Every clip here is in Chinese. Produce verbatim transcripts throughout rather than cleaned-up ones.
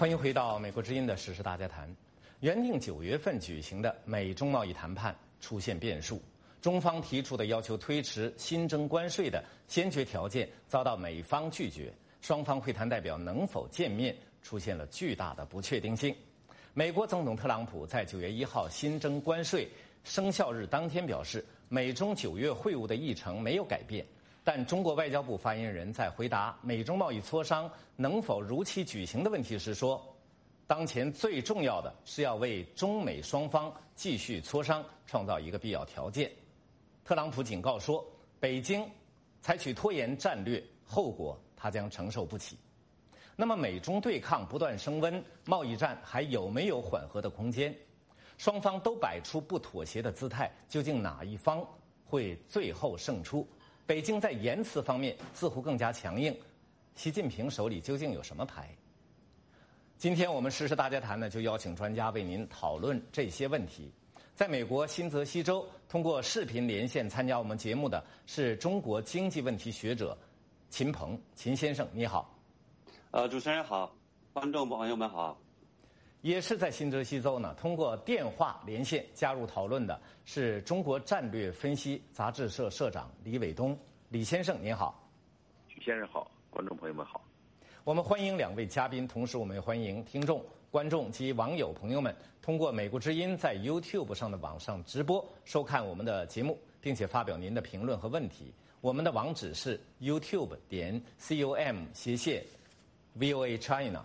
欢迎回到美国之音的时事大家谈。原定九月份举行的美中贸易谈判出现变数，中方提出的要求推迟新增关税的先决条件遭到美方拒绝，双方会谈代表能否见面出现了巨大的不确定性。美国总统特朗普在九月一号新增关税生效日当天表示，美中九月会晤的议程没有改变。但中国外交部发言人在回答美中贸易磋商能否如期举行的问题时说，当前最重要的是要为中美双方继续磋商创造一个必要条件。特朗普警告说，北京采取拖延战略，后果他将承受不起。那么美中对抗不断升温，贸易战还有没有缓和的空间？双方都摆出不妥协的姿态，究竟哪一方会最后胜出？北京在言辞方面似乎更加强硬，习近平手里究竟有什么牌？今天我们时事大家谈呢，就邀请专家为您讨论这些问题。在美国新泽西州通过视频连线参加我们节目的是中国经济问题学者秦鹏，秦先生你好。 呃，主持人好，观众朋友们好。 也是在新泽西州呢，通过电话连线加入讨论的是中国战略分析杂志社社长李伟东，李先生您好。 许先生好，观众朋友们好。 我们欢迎两位嘉宾，同时我们也欢迎听众、观众及网友朋友们通过美国之音在 YouTube 上的网上直播收看我们的节目，并且发表您的评论和问题。我们的网址是 YouTube 点 com 斜线 V O A China。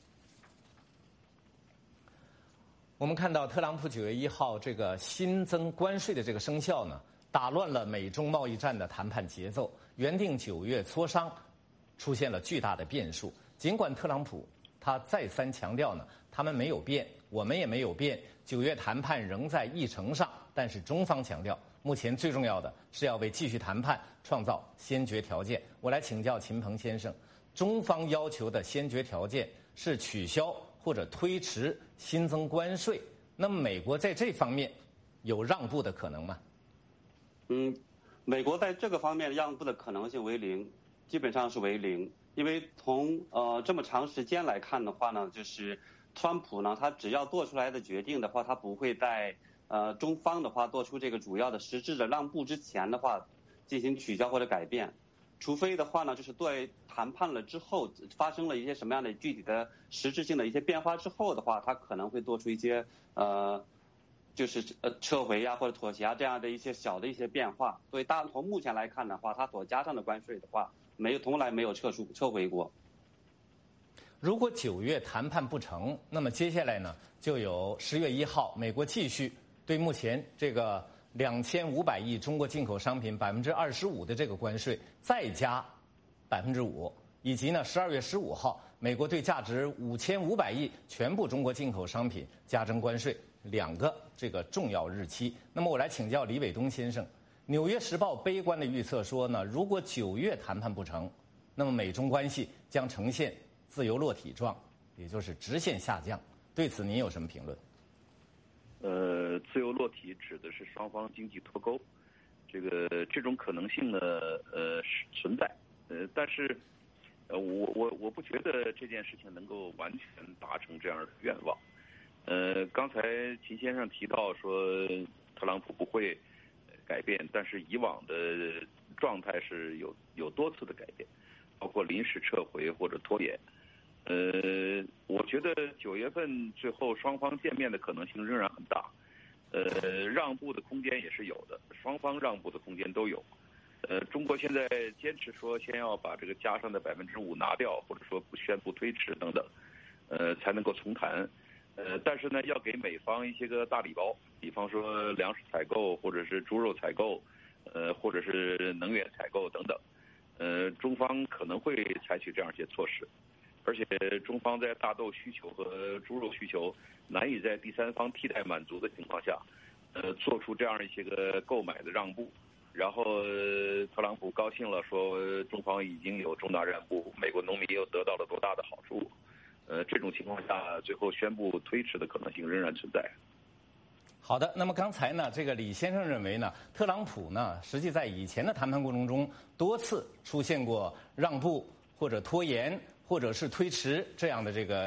我们看到特朗普九月一号这个新增关税的这个生效呢，打乱了美中贸易战的谈判节奏，原定九月磋商出现了巨大的变数。尽管特朗普他再三强调呢，他们没有变，我们也没有变，九月谈判仍在议程上，但是中方强调，目前最重要的是要为继续谈判创造先决条件。我来请教秦鹏先生，中方要求的先决条件是取消或者推迟新增关税，那么美国在这方面有让步的可能吗？ 嗯，美国在这个方面让步的可能性为零，基本上是为零。因为从呃这么长时间来看的话呢，就是特朗普呢，他只要做出来的决定的话，他不会在呃中方的话做出这个主要的实质的让步之前的话进行取消或者改变。除非的话呢，就是对谈判了之后发生了一些什么样的具体的实质性的一些变化之后的话，他可能会做出一些呃，就是呃撤回呀、啊、或者妥协啊这样的一些小的一些变化。所以大从目前来看的话，他所加上的关税的话，没有从来没有撤出撤回过。 如果九月谈判不成，那么接下来呢，就有十月一号，美国继续对目前这个两千五百亿中国进口商品百分之二十五的这个关税再加百分之五，以及呢十二月十五号，美国对价值五千五百亿全部中国进口商品加征关税，两个这个重要日期。那么我来请教李伟东先生，《纽约时报》悲观的预测说呢，如果九月谈判不成，那么美中关系将呈现自由落体状，也就是直线下降。对此您有什么评论？ 呃，自由落体指的是双方经济脱钩，这个这种可能性呢，呃，是存在，呃，但是，呃，我我我不觉得这件事情能够完全达成这样的愿望。呃，刚才秦先生提到说特朗普不会改变，但是以往的状态是有有多次的改变，包括临时撤回或者拖延。呃，我觉得九月份最后双方见面的可能性仍然很大，呃，让步的空间也是有的，双方让步的空间都有。呃，中国现在坚持说先要把这个加上的百分之五拿掉，或者说不宣布推迟等等，呃，才能够重谈。呃，但是呢，要给美方一些个大礼包，比方说粮食采购，或者是猪肉采购，呃，或者是能源采购等等，呃，中方可能会采取这样一些措施。而且中方在大豆需求和猪肉需求难以在第三方替代满足的情况下，呃，做出这样一些个购买的让步，然后特朗普高兴了，说中方已经有重大让步，美国农民又得到了多大的好处，呃，这种情况下，最后宣布推迟的可能性仍然存在。 好的，那么刚才呢，这个李先生认为呢，特朗普呢，实际在以前的谈判过程中多次出现过让步或者拖延，或者是推迟这样的这个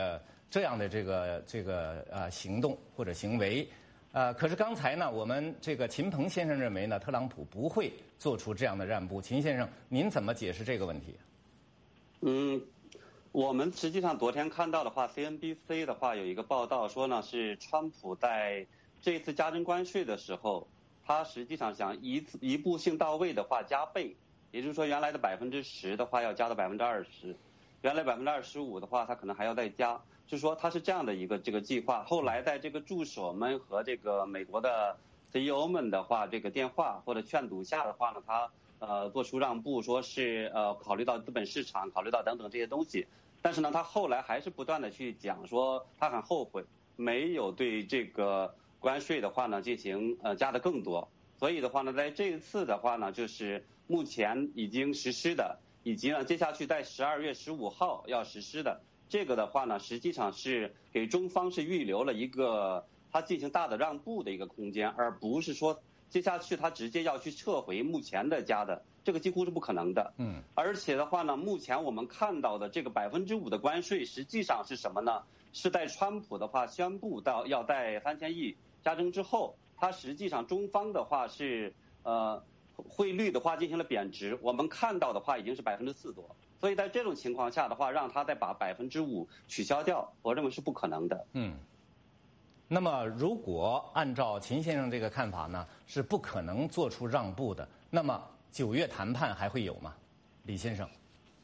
这样的这个这个呃行动或者行为。呃，可是刚才呢，我们这个秦鹏先生认为呢，特朗普不会做出这样的让步。秦先生，您怎么解释这个问题？ 嗯，我们实际上昨天看到的话 ，C N B C 的话有一个报道说呢，是川普在这一次加征关税的时候，他实际上想一次一步性到位的话加倍，也就是说原来的百分之十的话要加到百分之二十，原来百分之二十五的话他可能还要再加。就是说，他是这样的一个这个计划。后来，在这个助手们和这个美国的 C E O 们的话，这个电话或者劝阻下的话呢，他呃做出让步，说是呃考虑到资本市场，考虑到等等这些东西。但是呢，他后来还是不断的去讲说，他很后悔没有对这个关税的话呢进行呃加的更多。所以的话呢，在这一次的话呢，就是目前已经实施的，以及呢接下去在十二月十五号要实施的。这个的话呢，实际上是给中方是预留了一个他进行大的让步的一个空间，而不是说接下去他直接要去撤回目前的加的，这个几乎是不可能的。嗯，而且的话呢，目前我们看到的这个百分之五的关税，实际上是什么呢？是在川普的话宣布到要在三千亿加征之后，它实际上中方的话是呃汇率的话进行了贬值，我们看到的话已经是百分之四多。所以在这种情况下的话，让他再把百分之五取消掉，我认为是不可能的。 嗯。那么，如果按照秦先生这个看法呢，是不可能做出让步的。那么，九月谈判还会有吗？李先生。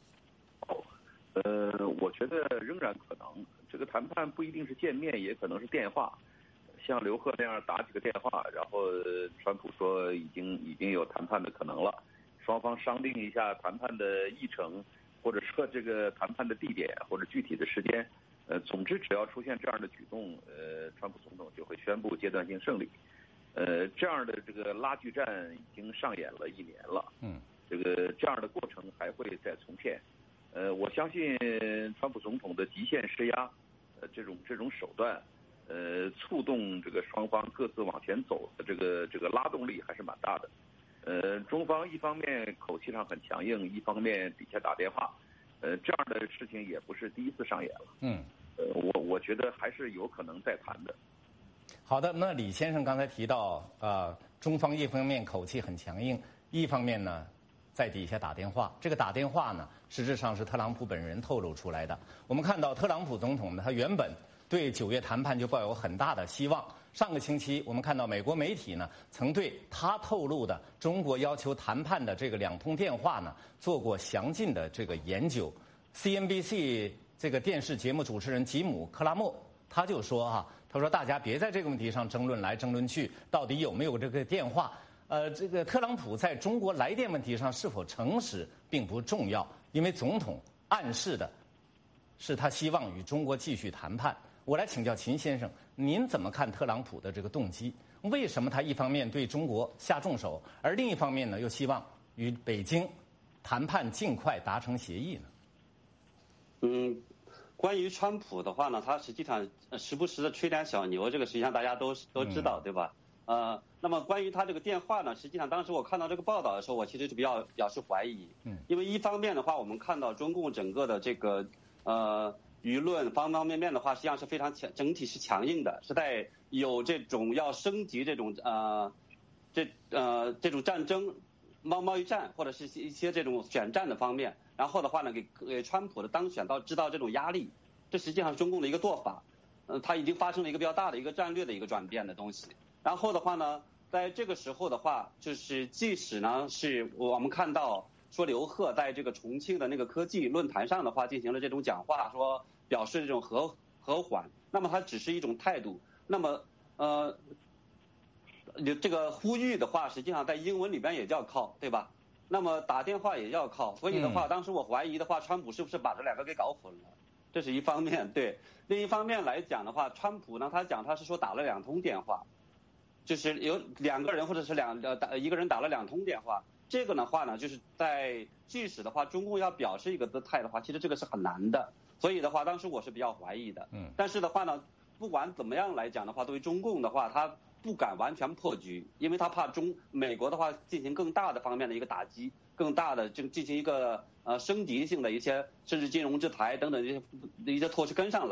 呃，我觉得仍然可能。这个谈判不一定是见面，也可能是电话。像刘鹤那样打几个电话，然后川普说已经已经有谈判的可能了，双方商定一下谈判的议程。或者说这个谈判的地点或者具体的时间，呃，总之只要出现这样的举动，呃，川普总统就会宣布阶段性胜利。呃，这样的这个拉锯战已经上演了一年了，嗯，这个这样的过程还会再重现。呃，我相信川普总统的极限施压，呃，这种这种手段，呃，触动这个双方各自往前走的这个这个拉动力还是蛮大的。呃，中方一方面口气上很强硬，一方面底下打电话，呃，这样的事情也不是第一次上演了。嗯，呃，我我觉得还是有可能再谈的。 好的，那李先生刚才提到，呃，中方一方面口气很强硬，一方面呢在底下打电话。这个打电话呢，实质上是特朗普本人透露出来的。我们看到特朗普总统呢，他原本对九月谈判就抱有很大的希望。上个星期，我们看到美国媒体呢，曾对他透露的中国要求谈判的这个两通电话呢，做过详尽的这个研究。C N B C 这个电视节目主持人吉姆·克拉默他就说啊，他说大家别在这个问题上争论来争论去，到底有没有这个电话？呃，这个特朗普在中国来电问题上是否诚实并不重要，因为总统暗示的是他希望与中国继续谈判。我来请教秦先生，您怎么看特朗普的这个动机？为什么他一方面对中国下重手，而另一方面呢，又希望与北京谈判尽快达成协议呢？ 嗯，关于川普的话呢，他实际上时不时的吹点小牛，这个实际上大家都都知道，对吧？呃，那么关于他这个电话呢，实际上当时我看到这个报道的时候，我其实是比较表示怀疑。嗯，因为一方面的话，我们看到中共整个的这个呃。舆论方方面面的话，实际上是非常强，整体是强硬的，是在有这种要升级这种呃，这呃这种战争、贸贸易战或者是一些这种选战的方面，然后的话呢，给给川普的当选到制造这种压力，这实际上是中共的一个做法，呃，它已经发生了一个比较大的一个战略的一个转变的东西。然后的话呢，在这个时候的话，就是即使呢是我们看到。说刘鹤在这个重庆的那个科技论坛上的话进行了这种讲话，说表示这种和和缓，那么它只是一种态度。那么呃，这个呼吁的话，实际上在英文里边也叫 call， 对吧？那么打电话也叫 call， 所以的话，当时我怀疑的话，川普是不是把这两个给搞混了？这是一方面，对。另一方面来讲的话，川普呢，他讲他是说打了两通电话，就是有两个人或者是两呃打一个人打了两通电话。这个的话呢，就是在即使的话，中共要表示一个姿态的话，其实这个是很难的。所以的话，当时我是比较怀疑的。嗯。但是的话呢，不管怎么样来讲的话，对于中共的话，他不敢完全破局，因为他怕中美国的话进行更大的方面的一个打击，更大的就进行一个呃升级性的一些甚至金融制裁等等一些一些措施跟上来。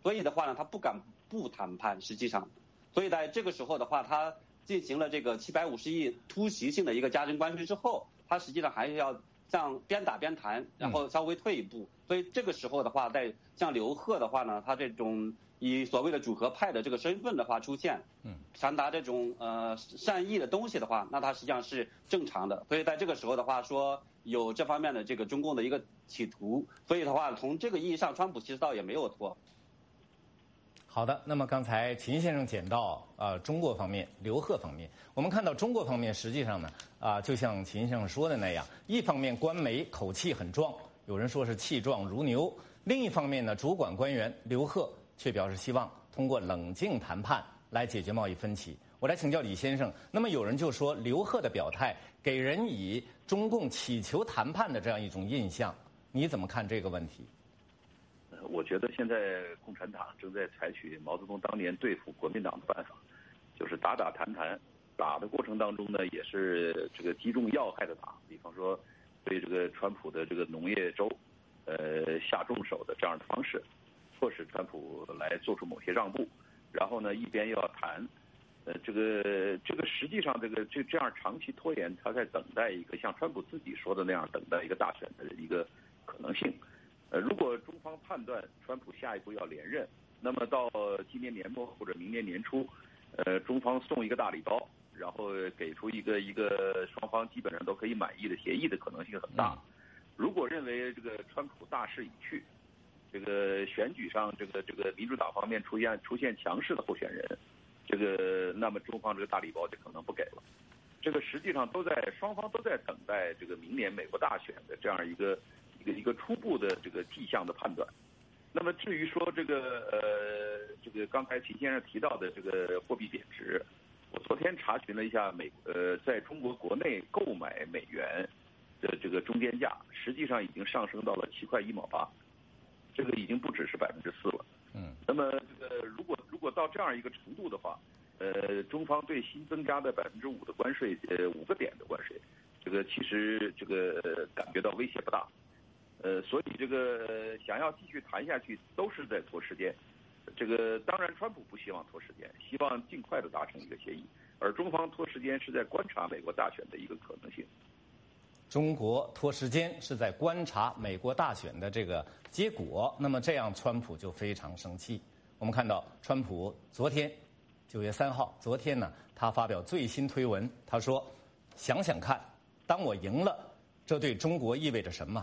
所以的话呢，他不敢不谈判，实际上，所以在这个时候的话，他进行了这个七百五十亿突袭性的一个加征关税之后，他实际上还是要像边打边谈，然后稍微退一步。所以这个时候的话，在像刘鹤的话呢，他这种以所谓的主和派的这个身份的话出现，嗯，传达这种呃善意的东西的话，那他实际上是正常的。所以在这个时候的话，说有这方面的这个中共的一个企图，所以的话，从这个意义上，川普其实倒也没有错。 好的，那么刚才秦先生讲到呃中国方面，刘鹤方面，我们看到中国方面实际上呢啊、呃，就像秦先生说的那样，一方面官媒口气很壮，有人说是气壮如牛；另一方面呢，主管官员刘鹤却表示希望通过冷静谈判来解决贸易分歧。我来请教李先生，那么有人就说刘鹤的表态给人以中共乞求谈判的这样一种印象，你怎么看这个问题？ 我觉得现在共产党正在采取毛泽东当年对付国民党的办法，就是打打谈谈，打的过程当中呢，也是这个击中要害的打，比方说对这个川普的这个农业州，呃下重手的这样的方式，迫使川普来做出某些让步，然后呢一边又要谈，呃这个这个实际上这个这这样长期拖延，他在等待一个像川普自己说的那样等待一个大选的一个可能性。呃，如果中方判断川普下一步要连任，那么到今年年末或者明年年初，呃，中方送一个大礼包，然后给出一个一个双方基本上都可以满意的协议的可能性很大。如果认为这个川普大势已去，这个选举上这个这个民主党方面出现出现强势的候选人，这个那么中方这个大礼包就可能不给了。这个实际上都在双方都在等待这个明年美国大选的这样一个。一个一个初步的这个迹象的判断。那么至于说这个呃这个刚才秦先生提到的这个货币贬值，我昨天查询了一下美呃在中国国内购买美元的这个中间价，实际上已经上升到了七块一毛八，这个已经不只是百分之四了。嗯。那么这个如果如果到这样一个程度的话，呃中方对新增加的百分之五的关税呃五个点的关税，这个其实这个感觉到威胁不大。呃，所以这个想要继续谈下去，都是在拖时间。这个当然，川普不希望拖时间，希望尽快的达成一个协议。而中方拖时间是在观察美国大选的一个可能性。 中国拖时间是在观察美国大选的这个结果。那么这样，川普就非常生气。我们看到，川普昨天九月三号，昨天呢，他发表最新推文，他说：“想想看，当我赢了，这对中国意味着什么？”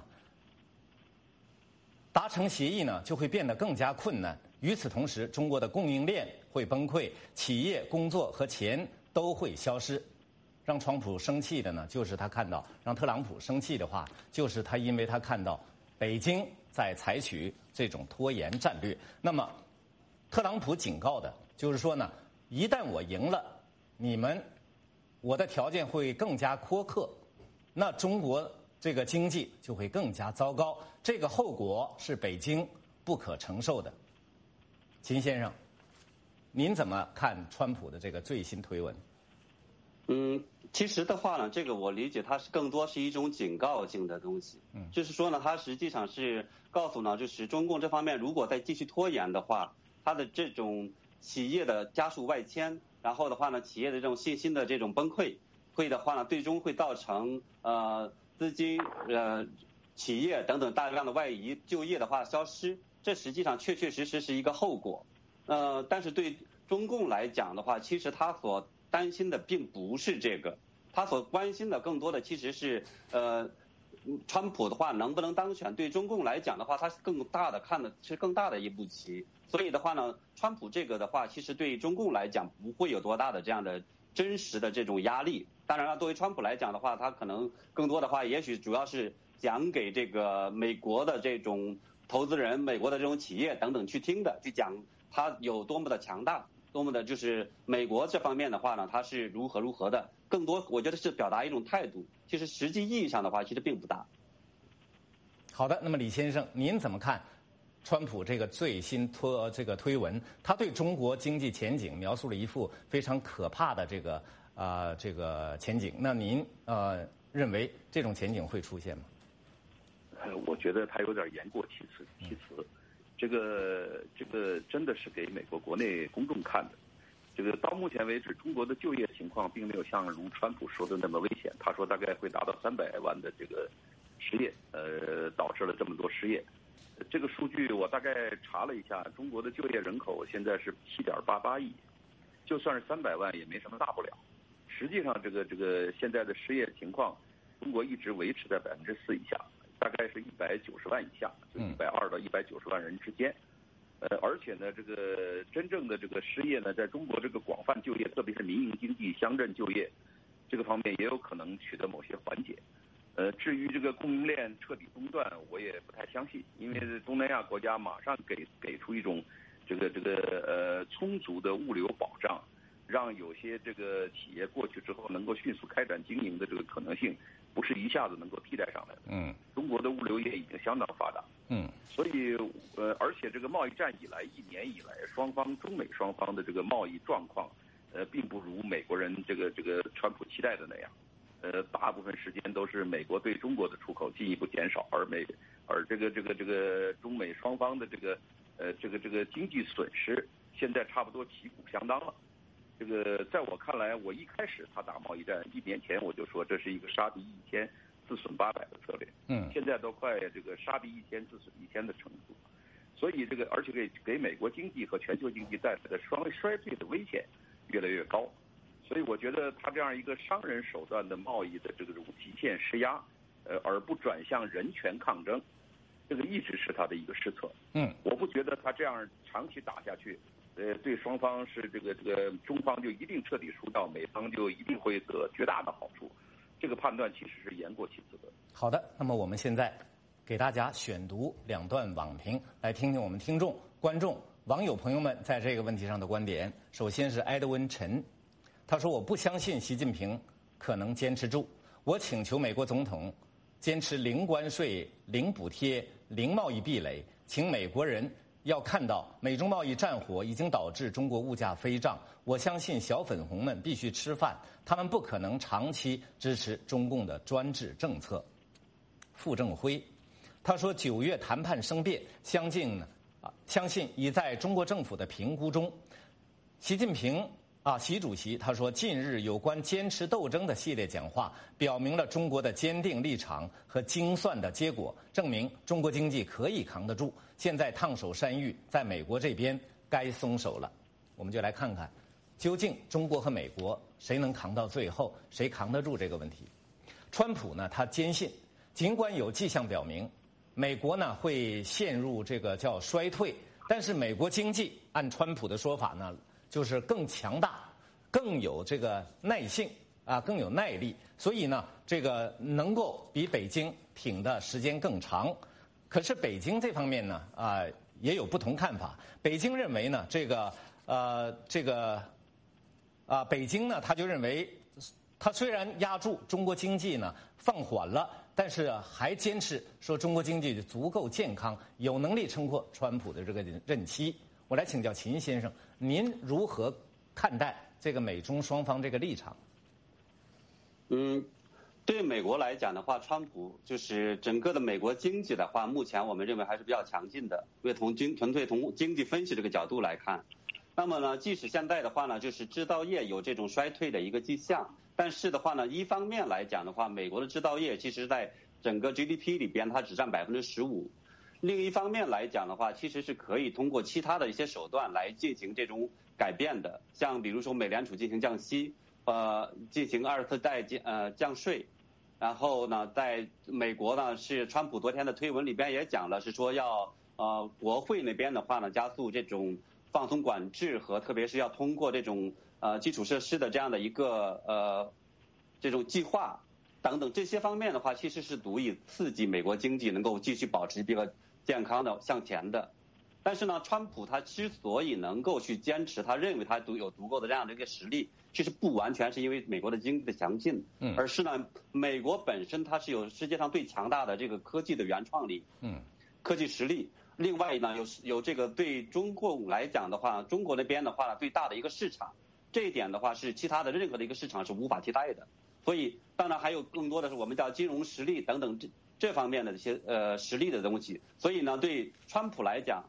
达成协议呢，就会变得更加困难。与此同时，中国的供应链会崩溃，企业、工作和钱都会消失。让川普生气的呢，就是他看到；让特朗普生气的话，就是他因为他看到北京在采取这种拖延战略。那么，特朗普警告的就是说呢，一旦我赢了，你们我的条件会更加苛刻，那中国这个经济就会更加糟糕，这个后果是北京不可承受的。秦先生，您怎么看川普的这个最新推文？ 嗯，其实的话呢，这个我理解它是更多是一种警告性的东西。嗯，就是说呢，它实际上是告诉呢，就是中共这方面如果再继续拖延的话，它的这种企业的加速外迁，然后的话呢，企业的这种信心的这种崩溃，会的话呢，最终会造成呃。资金、呃、企业等等大量的外移，就业的话消失，这实际上确确实实是一个后果。呃，但是对中共来讲的话，其实他所担心的并不是这个，他所关心的更多的其实是呃，川普的话能不能当选，对中共来讲的话，他是更大的看的是更大的一步棋。所以的话呢，川普这个的话，其实对中共来讲不会有多大的这样的真实的这种压力。当然了，作为川普来讲的话，他可能更多的话，也许主要是讲给这个美国的这种投资人、美国的这种企业等等去听的，去讲他有多么的强大，多么的就是美国这方面的话呢，他是如何如何的。更多我觉得是表达一种态度，其实实际意义上的话，其实并不大。 好的，那么李先生，您怎么看川普这个最新推这个推文？他对中国经济前景描述了一副非常可怕的这个。啊、呃，这个前景，那您呃认为这种前景会出现吗？ 呃，我觉得他有点言过其词，其词。 这个这个真的是给美国国内公众看的。这个到目前为止，中国的就业情况并没有像如川普说的那么危险。他说大概会达到三百万的这个失业，呃，导致了这么多失业。这个数据我大概查了一下，中国的就业人口现在是七点八八亿，就算是三百万也没什么大不了。实际上，这个这个现在的失业情况，中国一直维持在百分之四以下，大概是一百九十万以下，就一百二到一百九十万人之间。呃，而且呢，这个真正的这个失业呢，在中国这个广泛就业，特别是民营经济、乡镇就业这个方面，也有可能取得某些缓解。呃，至于这个供应链彻底中断，我也不太相信，因为东南亚国家马上给给出一种这个这个呃充足的物流保障，让有些这个企业过去之后能够迅速开展经营的这个可能性，不是一下子能够替代上来的。嗯，中国的物流业已经相当发达。嗯，所以呃，而且这个贸易战以来一年以来，双方中美双方的这个贸易状况，呃，并不如美国人这个这个川普期待的那样。呃，大部分时间都是美国对中国的出口进一步减少，而美而这个这个这个中美双方的这个呃这个这个经济损失现在差不多旗鼓相当了。这个在我看来，我一开始他打贸易战一年前我就说这是一个杀敌一千自损八百的策略。嗯，现在都快这个杀敌一千自损一千的程度，所以这个而且给给美国经济和全球经济带来的双衰退的危险越来越高。所以我觉得他这样一个商人手段的贸易的这种极限施压，呃，而不转向人权抗争，这个一直是他的一个失策。嗯，我不觉得他这样长期打下去，呃，对双方是这个这个中方就一定彻底输掉，美方就一定会得绝大的好处。这个判断其实是言过其实的。 好的，那么我们现在给大家选读两段网评，来听听我们听众、观众、网友朋友们在这个问题上的观点。首先是埃德温陈。他说：“我不相信习近平可能坚持住。我请求美国总统坚持零关税、零补贴、零贸易壁垒，请美国人要看到美中贸易战火已经导致中国物价飞涨。我相信小粉红们必须吃饭，他们不可能长期支持中共的专制政策。”傅政辉他说：“九月谈判生变，相信啊，相信已在中国政府的评估中，习近平。”啊，习主席他说，近日有关坚持斗争的系列讲话，表明了中国的坚定立场和精算的结果，证明中国经济可以扛得住。现在烫手山芋在美国这边该松手了。我们就来看看，究竟中国和美国谁能扛到最后，谁扛得住这个问题。川普呢，他坚信，尽管有迹象表明，美国呢会陷入这个叫衰退，但是美国经济按川普的说法呢，就是更强大，更有这个耐性啊，更有耐力，所以呢，这个能够比北京挺的时间更长。可是北京这方面呢，啊，也有不同看法。北京认为呢，这个呃，这个啊，北京呢，他就认为，他虽然压住中国经济呢放缓了，但是还坚持说中国经济足够健康，有能力撑过川普的这个任期。我来请教秦先生，您如何看待这个美中双方这个立场？ 嗯，对美国来讲的话，川普就是整个的美国经济的话，目前我们认为还是比较强劲的，因为从经纯粹从经济分析这个角度来看，那么呢，即使现在的话呢，就是制造业有这种衰退的一个迹象，但是的话呢，一方面来讲的话，美国的制造业其实在整个 G D P 里边它只占百分之十五。另一方面来讲的话，其实是可以通过其他的一些手段来进行这种改变的，像比如说美联储进行降息，呃，进行二次再降呃降税，然后呢，在美国呢是川普昨天的推文里边也讲了，是说要呃国会那边的话呢加速这种放松管制和特别是要通过这种呃基础设施的这样的一个呃这种计划等等这些方面的话，其实是足以刺激美国经济能够继续保持比较健康的向前的。但是呢，川普他之所以能够去坚持，他认为他有足够的这样的一个实力，其实不完全是因为美国的经济的强劲，嗯，而是呢，美国本身它是有世界上最强大的这个科技的原创力，嗯，科技实力。另外呢，有有这个对中共来讲的话，中国那边的话最大的一个市场，这一点的话是其他的任何的一个市场是无法替代的。所以，当然还有更多的是我们叫金融实力等等这这方面的这些呃实力的东西。所以呢，对川普来讲，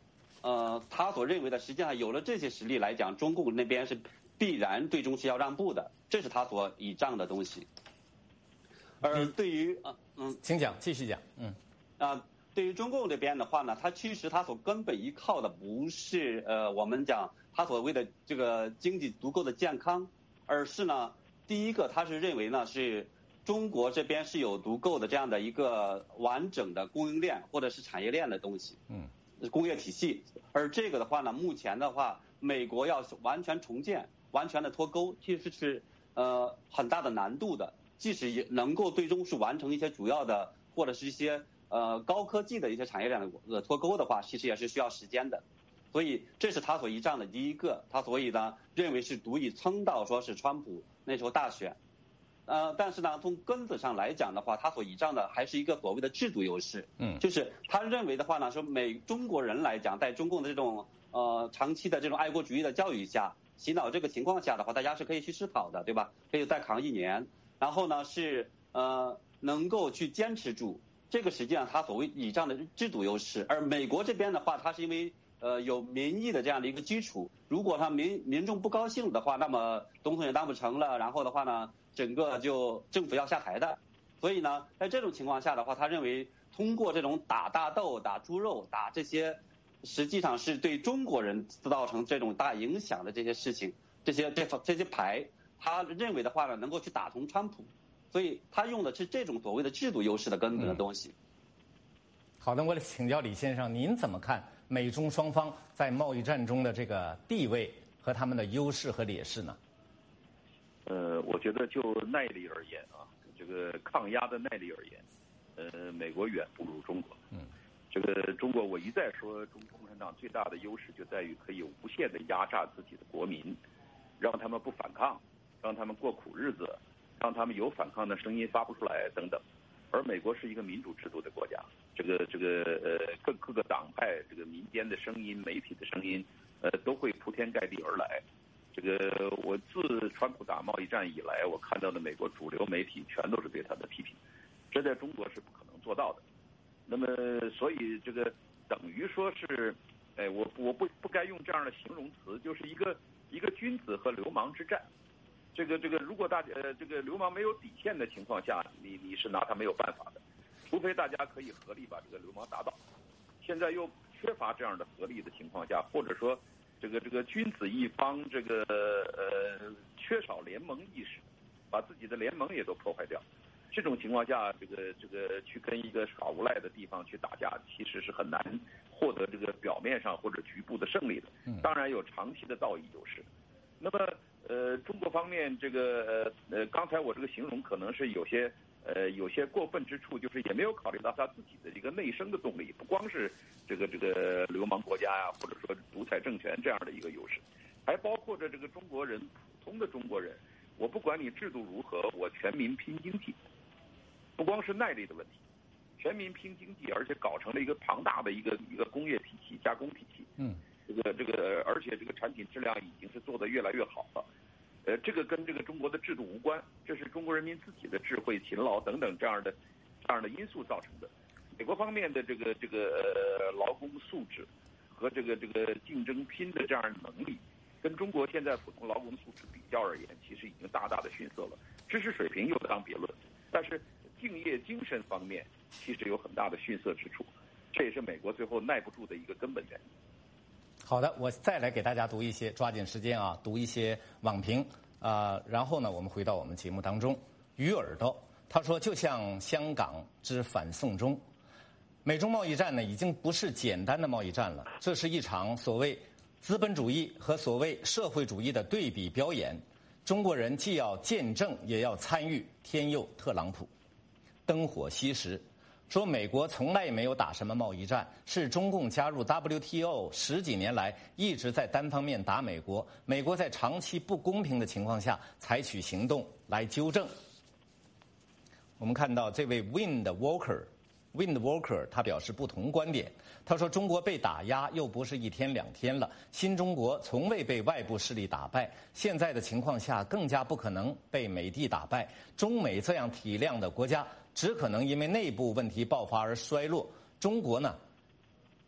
呃，他所认为的，实际上有了这些实力来讲，中共那边是必然最终是要让步的，这是他所倚仗的东西。而对于呃嗯， 请讲，继续讲，嗯啊、呃，对于中共这边的话呢，他其实他所根本依靠的不是呃我们讲他所谓的这个经济足够的健康，而是呢，第一个他是认为呢是中国这边是有足够的这样的一个完整的供应链或者是产业链的东西， 嗯， 工业体系。而这个的话呢，目前的话，美国要完全重建、完全的脱钩，其实是呃很大的难度的。即使也能够最终是完成一些主要的或者是一些呃高科技的一些产业链的脱钩的话，其实也是需要时间的。所以这是他所依仗的第一个，他所以呢认为是足以撑到说是川普那时候大选。呃，但是呢，从根子上来讲的话，他所倚仗的还是一个所谓的制度优势。 嗯， 就是他认为的话呢，说美中国人来讲，在中共的这种呃长期的这种爱国主义的教育下、洗脑这个情况下的话，大家是可以去思考的，对吧？可以再扛一年。然后呢是呃能够去坚持住，这个实际上他所谓倚仗的制度优势。而美国这边的话，它是因为呃有民意的这样的一个基础，如果他民民众不高兴的话，那么总统也当不成了，然后的话呢，整个就政府要下台的。所以呢，在这种情况下的话，他认为通过这种打大豆、打猪肉、打这些，实际上是对中国人造成这种大影响的这些事情，这些这这些牌。他认为的话呢，能够去打通川普，所以他用的是这种所谓的制度优势的根本的东西。嗯、 好的，我来请教李先生，您怎么看美中双方在贸易战中的这个地位和他们的优势和劣势呢？ 呃，我觉得就耐力而言啊，这个抗压的耐力而言，呃，美国远不如中国。 嗯， 这个中国我一再说，中国共产党最大的优势就在于可以无限的压榨自己的国民，让他们不反抗。让他们过苦日子，让他们有反抗的声音发不出来等等。而美国是一个民主制度的国家，这个这个呃各各个党派这个民间的声音、媒体的声音，呃都会铺天盖地而来。这个我自川普打贸易战以来，我看到的美国主流媒体全都是对他的批评，这在中国是不可能做到的。那么所以这个等于说是，哎，我我不不该用这样的形容词，就是一个一个君子和流氓之战。这个这个，如果大家呃这个流氓没有底线的情况下，你你是拿他没有办法的，除非大家可以合力把这个流氓打倒。现在又缺乏这样的合力的情况下，或者说这个这个君子一方，这个呃缺少联盟意识，把自己的联盟也都破坏掉。这种情况下，这个这个去跟一个耍无赖的地方去打架，其实是很难获得这个表面上或者局部的胜利的。当然有长期的道义优势。那么。呃，中国方面这个呃呃，刚才我这个形容可能是有些呃有些过分之处，就是也没有考虑到他自己的这个内生的动力，不光是这个这个流氓国家呀、啊，或者说独裁政权这样的一个优势，还包括着这个中国人普通的中国人，我不管你制度如何，我全民拼经济，不光是耐力的问题，全民拼经济，而且搞成了一个庞大的一个一个工业体系、加工体系。 嗯。 这个这个，而且这个产品质量已经是做得越来越好了，呃，这个跟这个中国的制度无关，这是中国人民自己的智慧、勤劳等等这样的这样的因素造成的。美国方面的这个这个呃劳工素质和这个这个竞争拼的这样的能力，跟中国现在普通劳工素质比较而言，其实已经大大的逊色了。知识水平又当别论，但是敬业精神方面其实有很大的逊色之处，这也是美国最后耐不住的一个根本原因。 好的，我再来给大家读一些，抓紧时间啊，读一些网评啊、呃，然后呢，我们回到我们节目当中。鱼耳朵他说，就像香港之反送中，美中贸易战呢，已经不是简单的贸易战了，这是一场所谓资本主义和所谓社会主义的对比表演。中国人既要见证，也要参与。天佑特朗普，灯火熄时。说美国从来也没有打什么贸易战，是中共加入 W T O 十几年来一直在单方面打美国，美国在长期不公平的情况下采取行动来纠正。我们看到这位 Wind Walker Wind Walker 他表示不同观点，他说中国被打压又不是一天两天了，新中国从未被外部势力打败，现在的情况下更加不可能被美帝打败，中美这样体量的国家只可能因为内部问题爆发而衰落。中国呢，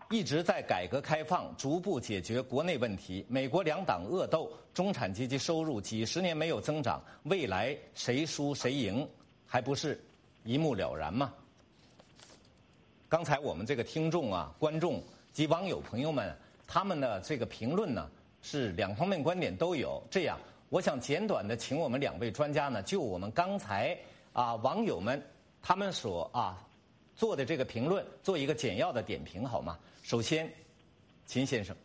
一直在改革开放，逐步解决国内问题。美国两党恶斗，中产阶级收入几十年没有增长，未来谁输谁赢，还不是一目了然吗？刚才我们这个听众啊、观众及网友朋友们，他们的这个评论呢，是两方面观点都有。这样，我想简短的请我们两位专家呢，就我们刚才啊网友们他们所啊做的这个评论，做一个简要的点评，好吗？首先，秦先生。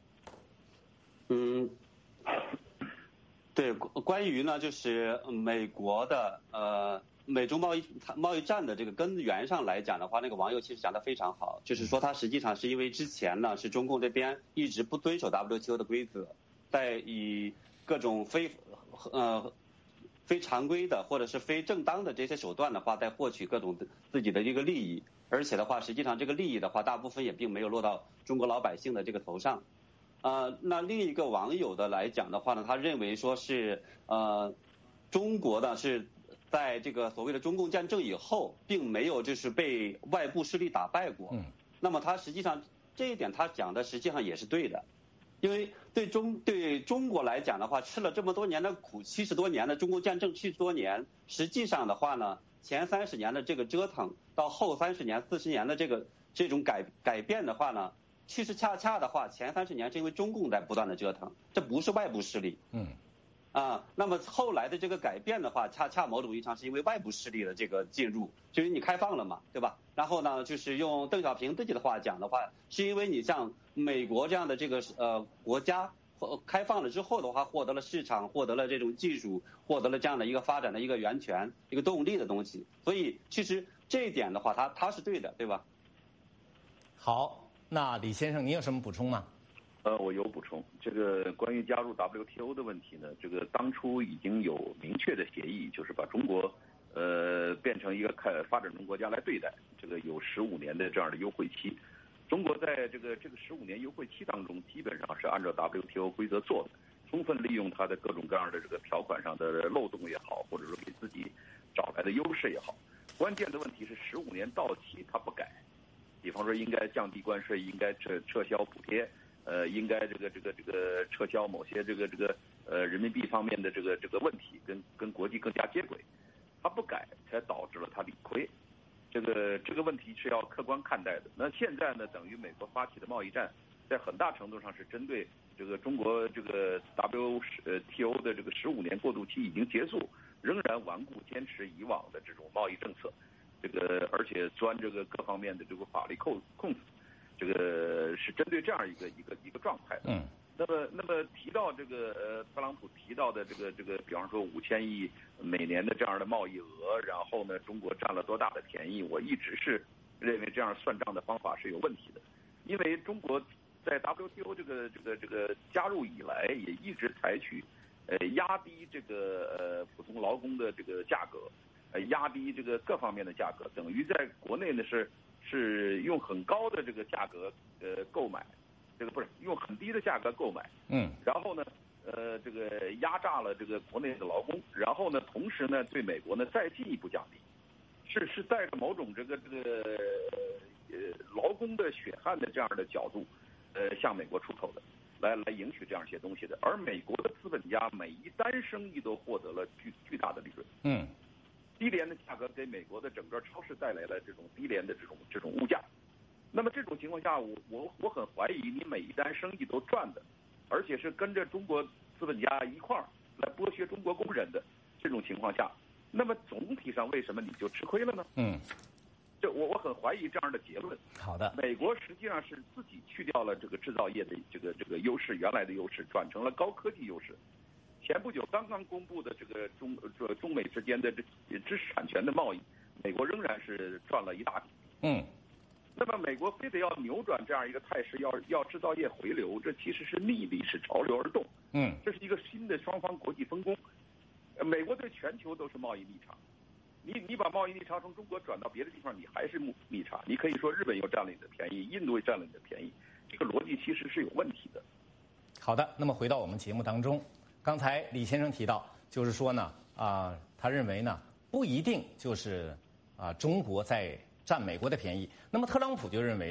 嗯，对，关于呢，就是美国的呃美中贸易贸易战的这个根源上来讲的话，那个网友其实讲得非常好，就是说它实际上是因为之前呢是中共这边一直不遵守 W T O 的规则，在以各种非呃非常规的或者是非正当的这些手段的话，在获取各种自己的一个利益，而且的话，实际上这个利益的话，大部分也并没有落到中国老百姓的这个头上。呃，那另一个网友的来讲的话呢，他认为说是呃，中国呢是在这个所谓的中共建政以后，并没有就是被外部势力打败过。嗯。那么他实际上这一点他讲的实际上也是对的，因为对中对中国来讲的话，吃了这么多年的苦，七十多年的中共建政七十多年，实际上的话呢，前三十年的这个折腾，到后三十年、四十年的这个这种改改变的话呢。其实恰恰的话，前三十年是因为中共在不断的折腾，这不是外部势力。嗯，啊，那么后来的这个改变的话，恰恰某种意义上是因为外部势力的这个进入，就是你开放了嘛，对吧？然后呢，就是用邓小平自己的话讲的话，是因为你像美国这样的这个呃国家开放了之后的话，获得了市场，获得了这种技术，获得了这样的一个发展的一个源泉、一个动力的东西。所以其实这一点的话，他他是对的，对吧？ 好。那李先生，您有什么补充吗？ 呃，我有补充。这个关于加入 W T O 的问题呢，这个当初已经有明确的协议，就是把中国呃变成一个开发展中国家来对待。这个有十五年的这样的优惠期，中国在这个这个十五年优惠期当中，基本上是按照 W T O 规则做的，充分利用它的各种各样的这个条款上的漏洞也好，或者说给自己找来的优势也好。关键的问题是十五年到期它不改。比方说，应该降低关税，应该撤撤销补贴，呃，应该这个这个这个撤销某些这个这个呃人民币方面的这个这个问题，跟跟国际更加接轨。它不改，才导致了它理亏。这个这个问题是要客观看待的。那现在呢，等于美国发起的贸易战，在很大程度上是针对这个中国这个 W T O 的这个十五年过渡期已经结束，仍然顽固坚持以往的这种贸易政策。这个而且钻这个各方面的这个法律扣空子，这个是针对这样一个一个一个状态的。嗯。那么那么提到这个呃特朗普提到的这个这个，比方说五千亿每年的这样的贸易额，然后呢中国占了多大的便宜？我一直是认为这样算账的方法是有问题的，因为中国在 W T O 这个这个这个加入以来，也一直采取呃压低这个呃普通劳工的这个价格。呃，压低这个各方面的价格，等于在国内呢是是用很高的这个价格呃购买，这个不是用很低的价格购买，嗯，然后呢呃这个压榨了这个国内的劳工，然后呢同时呢对美国呢再进一步降低，是是带着某种这个这个呃劳工的血汗的这样的角度，呃向美国出口的，来来赢取这样一些东西的，而美国的资本家每一单生意都获得了巨巨大的利润，嗯。低廉的价格给美国的整个超市带来了这种低廉的这种这种物价，那么这种情况下，我我我很怀疑你每一单生意都赚的，而且是跟着中国资本家一块儿来剥削中国工人的这种情况下，那么总体上为什么你就吃亏了呢？嗯，这我我很怀疑这样的结论。 好的， 美国实际上是自己去掉了这个制造业的这个这个优势，原来的优势转成了高科技优势。前不久刚刚公布的这个中这中美之间的这知识产权的贸易，美国仍然是赚了一大笔。嗯，那么美国非得要扭转这样一个态势，要要制造业回流，这其实是逆力，是潮流而动。嗯，这是一个新的双方国际分工。美国对全球都是贸易逆差，你你把贸易逆差从中国转到别的地方，你还是逆差。你可以说日本又占了你的便宜，印度又占了你的便宜，这个逻辑其实是有问题的。 好的，那么回到我们节目当中。刚才李先生提到，就是说呢，啊、呃，他认为呢，不一定就是啊、呃、中国在占美国的便宜。那么特朗普就认为，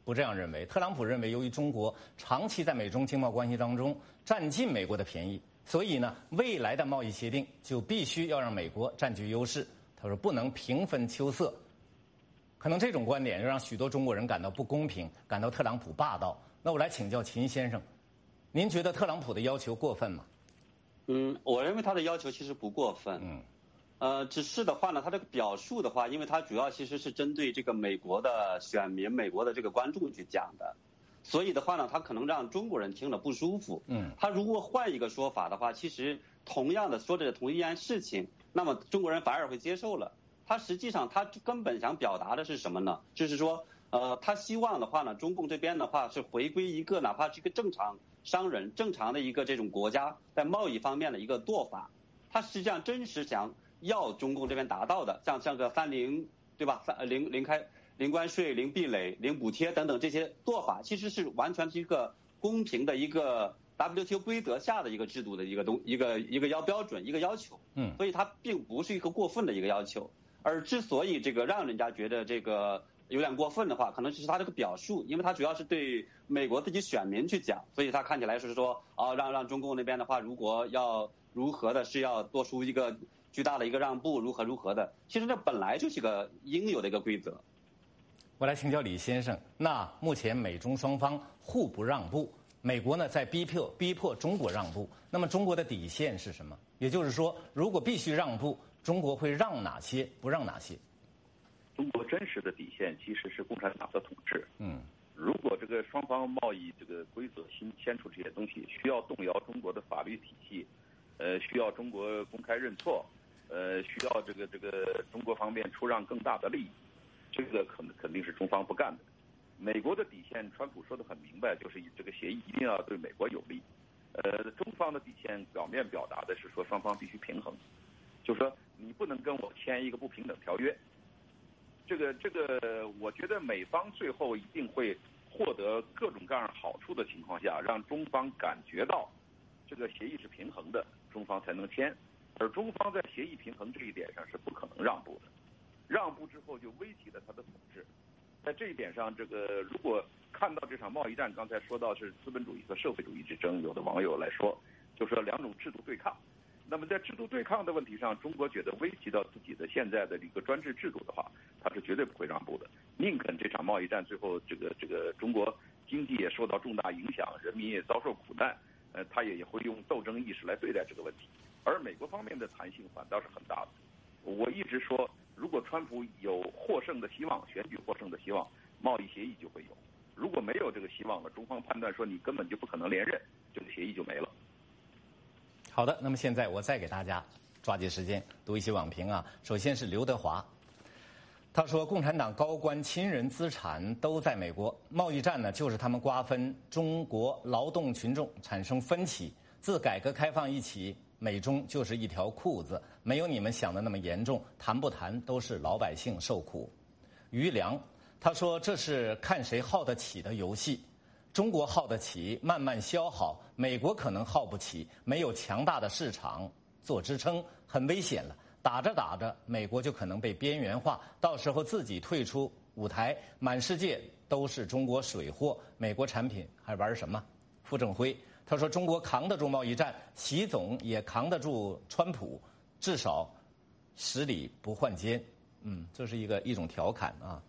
不这样认为。特朗普认为，由于中国长期在美中经贸关系当中占尽美国的便宜，所以呢，未来的贸易协定就必须要让美国占据优势。他说不能平分秋色。可能这种观点让许多中国人感到不公平，感到特朗普霸道。那我来请教秦先生，您觉得特朗普的要求过分吗？ 嗯，我认为他的要求其实不过分。 嗯。 呃，只是的话呢，他这个表述的话，因为他主要其实是针对这个美国的选民、美国的这个观众去讲的，所以的话呢，他可能让中国人听了不舒服。嗯，他如果换一个说法的话，其实同样的说着同一件事情，那么中国人反而会接受了。他实际上他根本想表达的是什么呢？就是说，呃，他希望的话呢，中共这边的话是回归一个哪怕是一个正常商人、正常的一个这种国家在贸易方面的一个做法。他实际上真实想要中共这边达到的，像像个三零对吧？三零零开零关税、零壁垒、零补贴等等这些做法，其实是完全是一个公平的一个 W T O 规则下的一个制度的一个东一个一个要标准一个要求。嗯，所以它并不是一个过分的一个要求。而之所以这个让人家觉得这个有点过分的话，可能只是他这个表述，因为他主要是对美国自己选民去讲，所以他看起来是说啊，让让中共那边的话，如果要如何的是要做出一个巨大的一个让步，如何如何的，其实这本来就是一个应有的一个规则。 我来请教李先生，那目前美中双方互不让步，美国呢在逼迫逼迫中国让步，那么中国的底线是什么？也就是说，如果必须让步，中国会让哪些，不让哪些？ 中国真实的底线其实是共产党的统治。嗯，如果这个双方贸易这个规则新签署这些东西，需要动摇中国的法律体系，呃，需要中国公开认错，呃，需要这个这个中国方面出让更大的利益，这个可能肯定是中方不干的。美国的底线，川普说的很明白，就是这个协议一定要对美国有利。呃，中方的底线表面表达的是说双方必须平衡，就是说你不能跟我签一个不平等条约。这个这个，我觉得美方最后一定会获得各种各样好处的情况下，让中方感觉到这个协议是平衡的，中方才能签。而中方在协议平衡这一点上是不可能让步的，让步之后就危及了他的统治。在这一点上，这个如果看到这场贸易战，刚才说到是资本主义和社会主义之争，有的网友来说，就说两种制度对抗。那么在制度对抗的问题上，中国觉得危及到自己的现在的一个专制制度的话，他是绝对不会让步的，宁肯这场贸易战最后这个这个中国经济也受到重大影响，人民也遭受苦难，呃，他也也会用斗争意识来对待这个问题。而美国方面的弹性反倒是很大的。我一直说，如果川普有获胜的希望，选举获胜的希望，贸易协议就会有；如果没有这个希望了，中方判断说你根本就不可能连任，这个协议就没了。 好的，那么现在我再给大家抓紧时间读一些网评啊。首先是刘德华，他说共产党高官亲人资产都在美国，贸易战呢就是他们瓜分中国劳动群众，产生分歧。自改革开放一起，美中就是一条裤子，没有你们想的那么严重，谈不谈都是老百姓受苦。于良他说这是看谁耗得起的游戏。中国耗得起，慢慢消耗；美国可能耗不起，没有强大的市场做支撑，很危险了。打着打着，美国就可能被边缘化，到时候自己退出舞台，满世界都是中国水货，美国产品还玩什么？傅政辉他说中国扛得住贸易战，习总也扛得住川普，至少十里不换肩。嗯，这是一个一种调侃啊。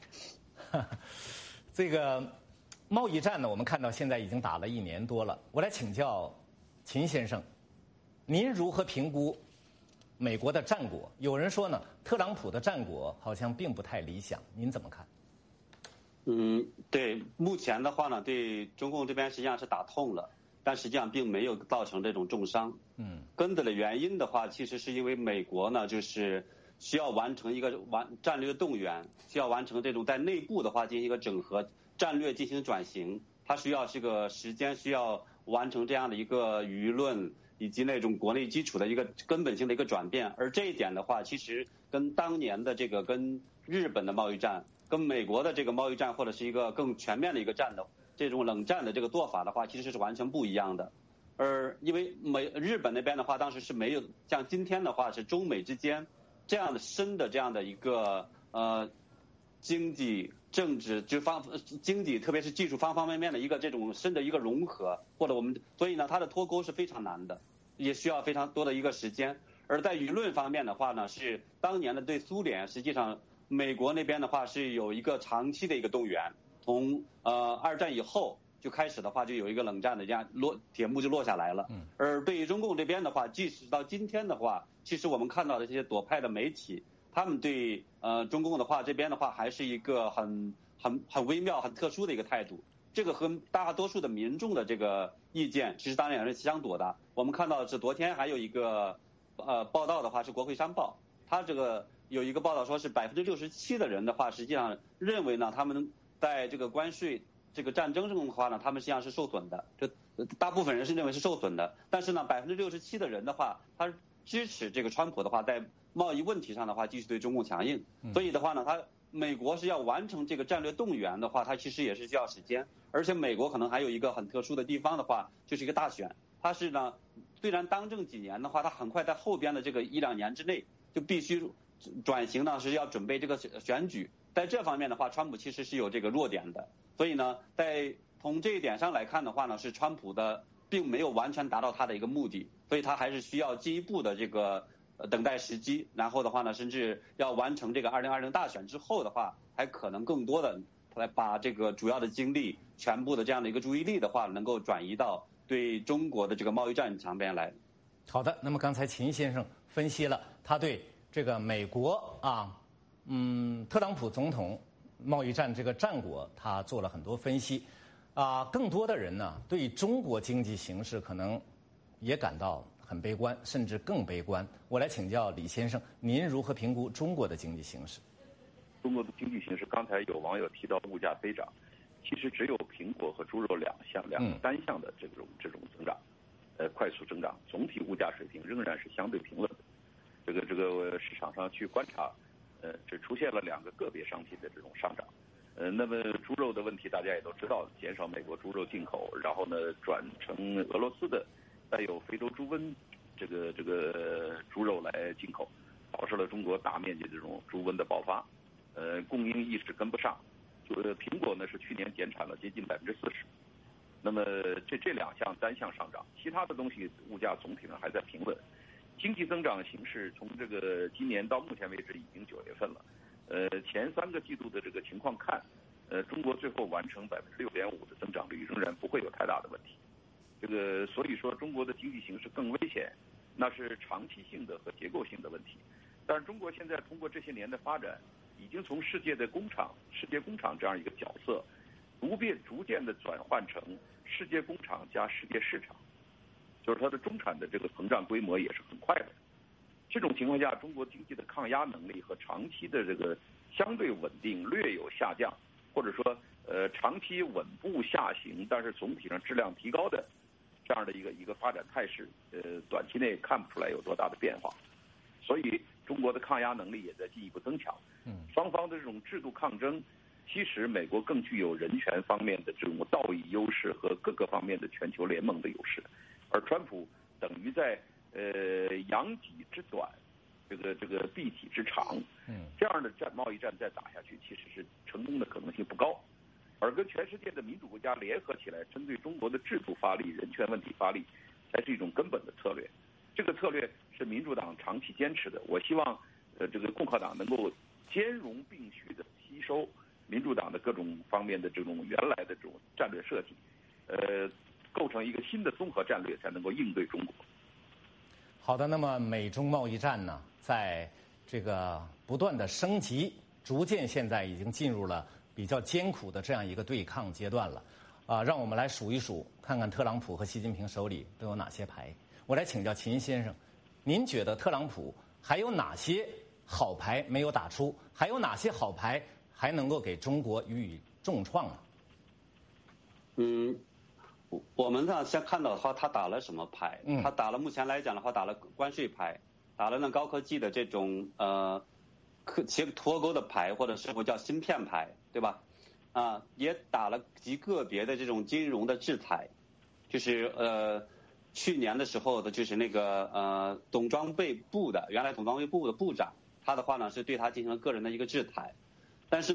这个。贸易战呢，我们看到现在已经打了一年多了。我来请教秦先生，您如何评估美国的战果？有人说呢，特朗普的战果好像并不太理想，您怎么看？ 嗯，对，目前的话呢，对中共这边实际上是打痛了，但实际上并没有造成这种重伤。嗯，根本的原因的话，其实是因为美国呢，就是需要完成一个完战略动员，需要完成这种在内部的话进行一个整合。战略进行转型，它需要这个时间，需要完成这样的一个舆论以及那种国内基础的一个根本性的一个转变。而这一点的话，其实跟当年的这个跟日本的贸易战、跟美国的这个贸易战或者是一个更全面的一个战斗，这种冷战的这个做法的话，其实是完全不一样的。而因为美日本那边的话，当时是没有像今天的话是中美之间这样的深的这样的一个呃经济。 政治就方经济，特别是技术方方面面的一个这种深的一个融合，或者我们所以呢，它的脱钩是非常难的，也需要非常多的一个时间。而在舆论方面的话呢，是当年的对苏联，实际上美国那边的话是有一个长期的一个动员，从呃二战以后就开始的话就有一个冷战的这样落铁幕就落下来了。而对于中共这边的话，即使到今天的话，其实我们看到的这些左派的媒体，他们对呃中共的话这边的话还是一个很很很微妙、很特殊的一个态度。这个和大多数的民众的这个意见，其实当然也是相左的。我们看到的是昨天还有一个呃报道的话是国会山报，它这个有一个报道说是百分之六十七的人的话，实际上认为呢，他们在这个关税这个战争中的话呢，他们实际上是受损的。这大部分人是认为是受损的，但是呢，百分之六十七的人的话，他支持这个川普的话，在贸易问题上的话继续对中共强硬。所以的话呢，他美国是要完成这个战略动员的话，它其实也是需要时间。而且美国可能还有一个很特殊的地方的话，就是一个大选。它是呢，虽然当政几年的话，它很快在后边的这个一两年之内就必须转型呢，是要准备这个选举。在这方面的话，川普其实是有这个弱点的。所以呢，在从这一点上来看的话呢，是川普的并没有完全达到他的一个目的，所以他还是需要进一步的这个等待时机，然后的话呢，甚至要完成这个二零二零大选之后的话，还可能更多的来把这个主要的精力、全部的这样的一个注意力的话，能够转移到对中国的这个贸易战上边来。 好的，那么刚才秦先生分析了他对这个美国啊，嗯，特朗普总统贸易战这个战果，他做了很多分析啊。更多的人呢，对中国经济形势可能也感到很悲观，甚至更悲观。我来请教李先生，您如何评估中国的经济形势？ 中国的经济形势，刚才有网友提到物价飞涨，其实只有苹果和猪肉两项两个单项的这种这种增长，呃，快速增长，总体物价水平仍然是相对平稳的。这个这个市场上去观察，呃，只出现了两个个别商品的这种上涨。呃，那么猪肉的问题大家也都知道，减少美国猪肉进口，然后呢转成俄罗斯的带有非洲猪瘟这个这个猪肉来进口，导致了中国大面积这种猪瘟的爆发。呃，供应一直跟不上，就呃苹果呢是去年减产了接近百分之四十，那么这这两项单项上涨，其他的东西物价总体上还在平稳。经济增长形势从这个今年到目前为止已经九月份了，呃前三个季度的这个情况看，呃中国最后完成百分之六点五的增长率仍然不会有太大的问题。这个所以说中国的经济形势更危险，那是长期性的和结构性的问题。但是中国现在通过这些年的发展，已经从世界的工厂、世界工厂这样一个角色，逐渐逐渐的转换成世界工厂加世界市场，就是它的中产的这个膨胀规模也是很快的。这种情况下，中国经济的抗压能力和长期的这个相对稳定略有下降，或者说呃长期稳步下行，但是总体上质量提高的这样的一个一个发展态势，呃短期内看不出来有多大的变化。所以中国的抗压能力也在进一步增强。双方的这种制度抗争，其实美国更具有人权方面的这种道义优势和各个方面的全球联盟的优势，而川普等于在呃扬己之短，这个这个避己之长，这样的战贸易战再打下去，其实是成功的可能性不高。而跟全世界的民主国家联合起来，针对中国的制度发力、人权问题发力，才是一种根本的策略。这个策略是民主党长期坚持的。我希望，呃，这个共和党能够兼容并蓄的吸收民主党的各种方面的这种原来的这种战略设计，呃，构成一个新的综合战略，才能够应对中国。 好的，那么美中贸易战呢，在这个不断的升级，逐渐现在已经进入了比较艰苦的这样一个对抗阶段了。啊，让我们来数一数，看看特朗普和习近平手里都有哪些牌。我来请教秦先生，您觉得特朗普还有哪些好牌没有打出？还有哪些好牌还能够给中国予以重创呢？ 嗯，我们呢先看到的话，他打了什么牌？他打了目前来讲的话，打了关税牌，打了那高科技的这种呃科其脱钩的牌，或者是我叫芯片牌，对吧？啊，也打了极个别的这种金融的制裁，就是呃。去年的时候的，就是那个呃，总装备部的原来总装备部的部长，他的话呢是对他进行了个人的一个制裁，但是呢，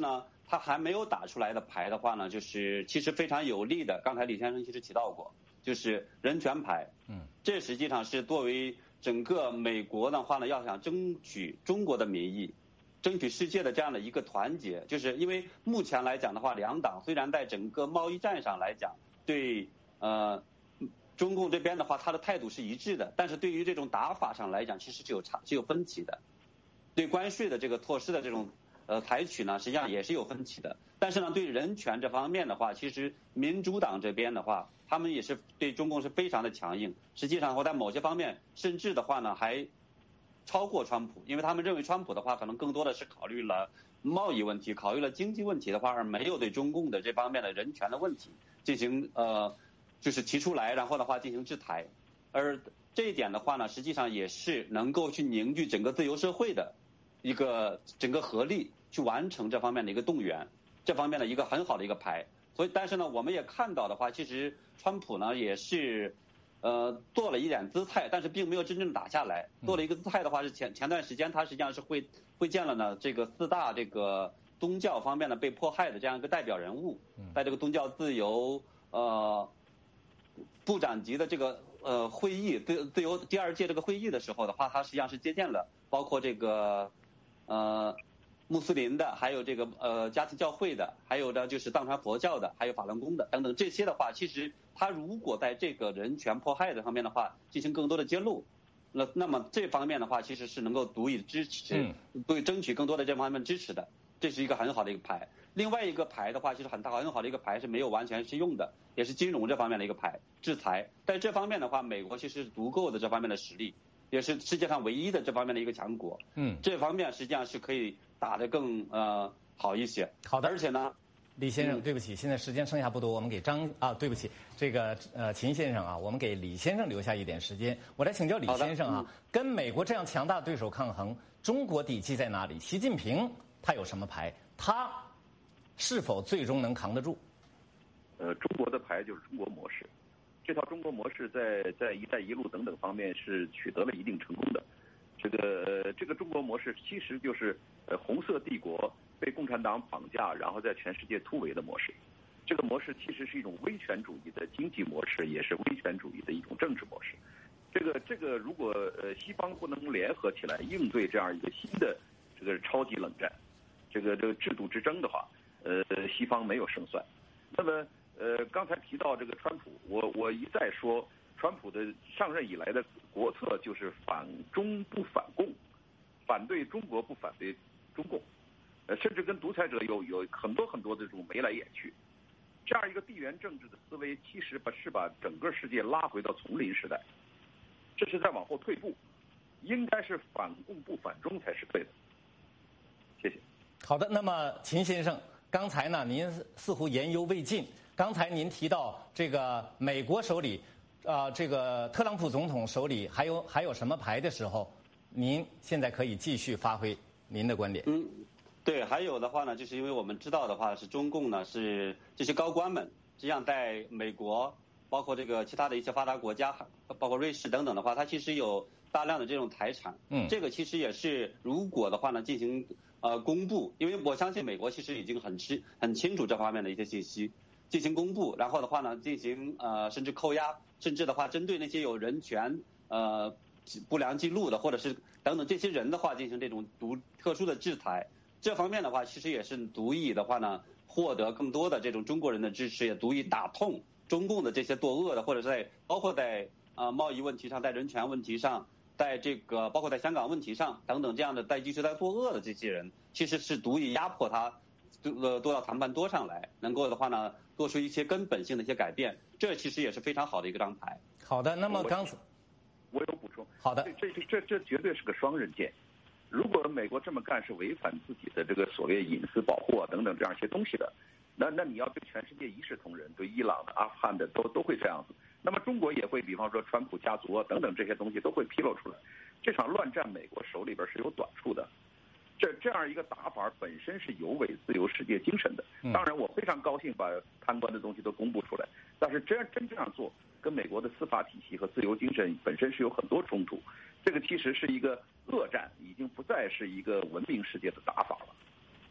他还没有打出来的牌的话呢，就是其实非常有利的。刚才李先生其实提到过，就是人权牌。 嗯， 这实际上是作为整个美国的话呢，要想争取中国的民意，争取世界的这样的一个团结，就是因为目前来讲的话，两党虽然在整个贸易战上来讲，对呃中共这边的话，他的态度是一致的，但是对于这种打法上来讲，其实是有差是有分歧的。对关税的这个措施的这种呃采取呢，实际上也是有分歧的。但是呢，对人权这方面的话，其实民主党这边的话，他们也是对中共是非常的强硬。实际上，或在某些方面，甚至的话呢，还超过川普，因为他们认为川普的话，可能更多的是考虑了贸易问题，考虑了经济问题的话，而没有对中共的这方面的人权的问题进行呃，就是提出来，然后的话进行制裁。而这一点的话呢，实际上也是能够去凝聚整个自由社会的一个整个合力，去完成这方面的一个动员，这方面的一个很好的一个牌。所以，但是呢，我们也看到的话，其实川普呢也是，呃，做了一点姿态，但是并没有真正打下来。做了一个姿态的话，是前前段时间他实际上是会会见了呢这个四大这个宗教方面的被迫害的这样一个代表人物，在这个宗教自由呃部长级的这个呃会议自自由第二届这个会议的时候的话，他实际上是接见了包括这个呃。穆斯林的，还有这个呃家庭教会的，还有呢就是藏传佛教的，还有法轮功的等等这些的话，其实他如果在这个人权迫害的方面的话进行更多的揭露，那那么这方面的话其实是能够足以支持，对争取更多的这方面支持的，这是一个很好的一个牌。另外一个牌的话，其实很大很好的一个牌是没有完全适用的，也是金融这方面的一个牌，制裁。在这方面的话，美国其实是足够的这方面的实力。也是世界上唯一的这方面的一个强国，嗯，这方面实际上是可以打得更呃好一些。 好的， 而且呢， 李先生，对不起，现在时间剩下不多，我们给张啊，对不起，这个呃秦先生啊，我们给李先生留下一点时间。我来请教李先生啊，跟美国这样强大的对手抗衡，中国底气在哪里？习近平他有什么牌？他是否最终能扛得住？ 呃，中国的牌就是中国模式。这套中国模式在在“一带一路”等等方面是取得了一定成功的。这个呃，这个中国模式其实就是呃红色帝国被共产党绑架，然后在全世界突围的模式。这个模式其实是一种威权主义的经济模式，也是威权主义的一种政治模式。这个这个，如果呃西方不能联合起来应对这样一个新的这个超级冷战，这个这个制度之争的话，呃，西方没有胜算。那么。呃，刚才提到这个川普，我我一再说，川普的上任以来的国策就是反中不反共，反对中国不反对中共，呃，甚至跟独裁者有有很多很多的这种眉来眼去，这样一个地缘政治的思维，其实把是把整个世界拉回到丛林时代，这是在往后退步，应该是反共不反中才是对的。谢谢。 好的，那么秦先生，刚才呢，您似乎言犹未尽。刚才您提到这个美国手里，啊、呃，这个特朗普总统手里还有还有什么牌的时候，您现在可以继续发挥您的观点。 嗯，对，还有的话呢，就是因为我们知道的话是中共呢是这些高官们，实际上在美国，包括这个其他的一些发达国家，包括瑞士等等的话，它其实有大量的这种财产。嗯，这个其实也是如果的话呢进行呃公布，因为我相信美国其实已经很清很清楚这方面的一些信息。进行公布，然后的话呢，进行呃甚至扣押，甚至的话针对那些有人权呃不良记录的，或者是等等这些人的话，进行这种独特殊的制裁。这方面的话，其实也是足以的话呢，获得更多的这种中国人的支持，也足以打痛中共的这些作恶的，或者在包括在呃贸易问题上，在人权问题上，在这个包括在香港问题上等等这样的在继续在作恶的这些人，其实是足以压迫他。呃，多到谈判桌上来，能够的话呢，做出一些根本性的一些改变，这其实也是非常好的一个张牌。 好的，那么刚才我有补充。 好的， 这这这这绝对是个双刃剑。如果美国这么干是违反自己的这个所谓隐私保护啊等等这样一些东西的，那那你要对全世界一视同仁，对伊朗的、阿富汗的都都会这样子。那么中国也会，比方说川普家族啊等等这些东西都会披露出来。这场乱战，美国手里边是有短处的。这这样一个打法本身是有违自由世界精神的。当然，我非常高兴把贪官的东西都公布出来，但是这样真这样做，跟美国的司法体系和自由精神本身是有很多冲突。这个其实是一个恶战，已经不再是一个文明世界的打法了。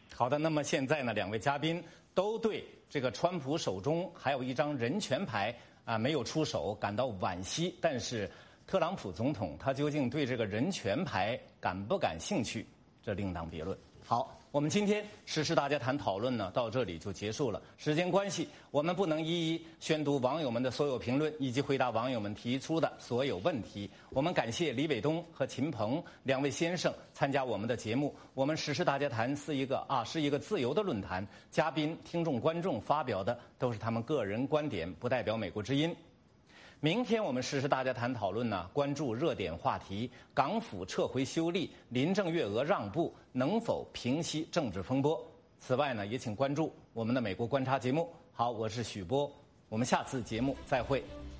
好的，那么现在呢，两位嘉宾都对这个川普手中还有一张人权牌啊没有出手感到惋惜，但是特朗普总统他究竟对这个人权牌感不感兴趣，这另当别论。好，我们今天时事大家谈讨论呢到这里就结束了。时间关系，我们不能一一宣读网友们的所有评论以及回答网友们提出的所有问题。我们感谢李伟东和秦鹏两位先生参加我们的节目。我们时事大家谈是一个啊是一个自由的论坛，嘉宾、听众、观众发表的都是他们个人观点，不代表美国之音。明天我们时事大家谈讨论呢，关注热点话题：港府撤回修例，林郑月娥让步，能否平息政治风波？此外呢，也请关注我们的美国观察节目。好，我是许波，我们下次节目再会。